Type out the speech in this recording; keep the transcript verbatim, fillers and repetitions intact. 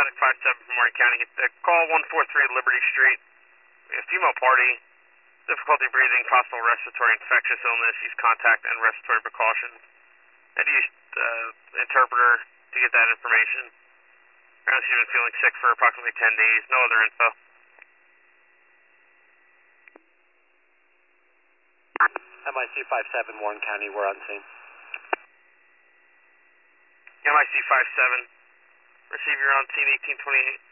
Exotic five seven from Warren County. Uh, call one four three Liberty Street. A female party, difficulty breathing, possible respiratory infectious illness, use contact and respiratory precautions. And use uh, interpreter to get that information. Apparently she's been feeling sick for approximately ten days. No other info. M I C five seven, Warren County, we're on scene. M I C five seven, receive, you're on scene eighteen twenty-eight.